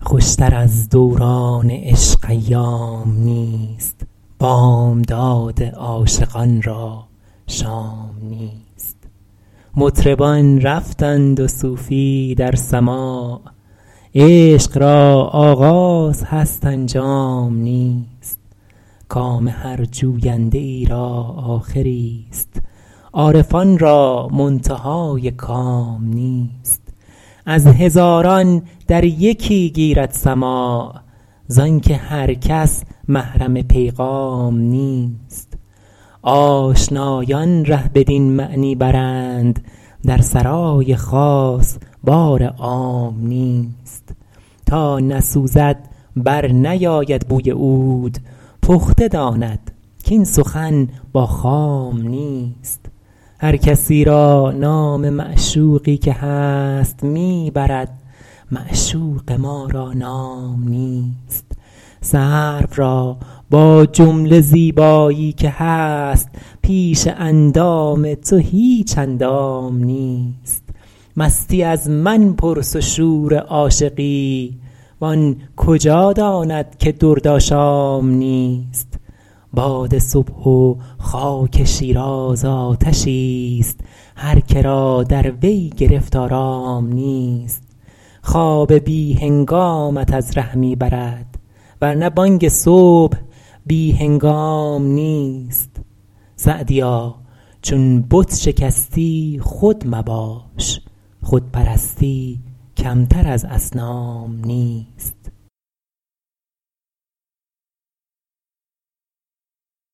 خوشتر از دوران عشق ایام نیست، بامداد عاشقان را شام نیست. مطربان رفتند و صوفی در سماع، عشق را آغاز هست انجام نیست. کام هر جوینده ای را آخری است، عارفان را منتهای کام نیست. از هزاران در یکی گیرد سماع، زان که هر کس محرم پیغام نیست. آشنایان ره بدین معنی برند، در سرای خاص بار عام نیست. تا نسوزد بر نیاید بوی عود، پخته داند کاین سخن با خام نیست. هر کسی را نام معشوقی که هست می برد، معشوق ما را نام نیست. سرو را با جمله زیبایی که هست، پیش اندام تو هیچ اندام نیست. مستی از من پرس و شور عاشقی، وآن کجا داند که درد آشام نیست. باد صبح و خاک شیراز آتشی است، هر که را در وی گرفت آرام نیست. خواب بی هنگامت از ره می برد، ورنه بانگ صبح بی هنگام نیست. سعدیا چون بت شکستی خود مباش، خودپرستی کمتر از اصنام نیست.